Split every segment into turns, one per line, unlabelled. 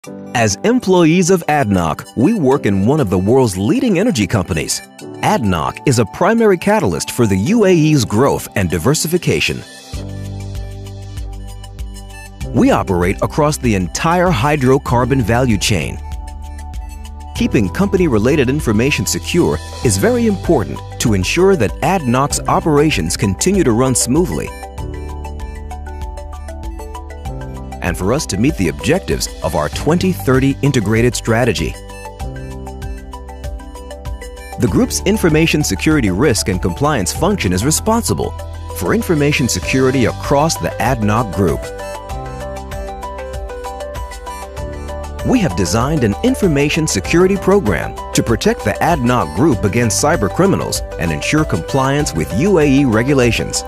As employees of ADNOC, we work in one of the world's leading energy companies. ADNOC is a primary catalyst for the UAE's growth and diversification. We operate across the entire hydrocarbon value chain. Keeping company-related information secure is very important to ensure that ADNOC's operations continue to run smoothly and for us to meet the objectives of our 2030 integrated strategy. The group's information security risk and compliance function is responsible for information security across the ADNOC Group. We have designed an information security program to protect the ADNOC Group against cyber criminals and ensure compliance with UAE regulations.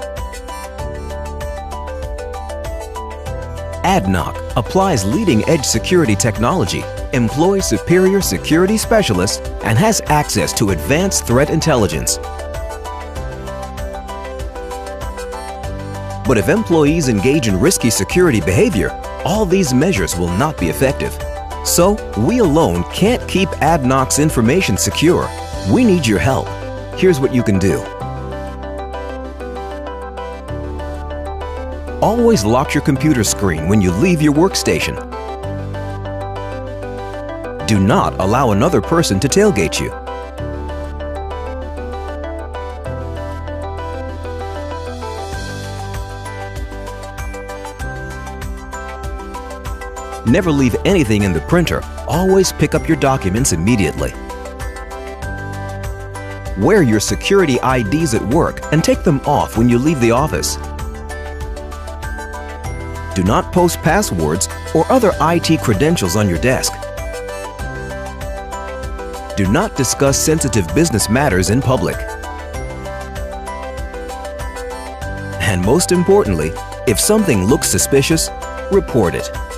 ADNOC applies leading-edge security technology, employs superior security specialists, and has access to advanced threat intelligence. But if employees engage in risky security behavior, all these measures will not be effective. So, we alone can't keep ADNOC's information secure. We need your help. Here's what you can do. Always lock your computer screen when you leave your workstation. Do not allow another person to tailgate you. Never leave anything in the printer. Always pick up your documents immediately. Wear your security IDs at work and take them off when you leave the office. Do not post passwords or other IT credentials on your desk. Do not discuss sensitive business matters in public. And most importantly, if something looks suspicious, report it.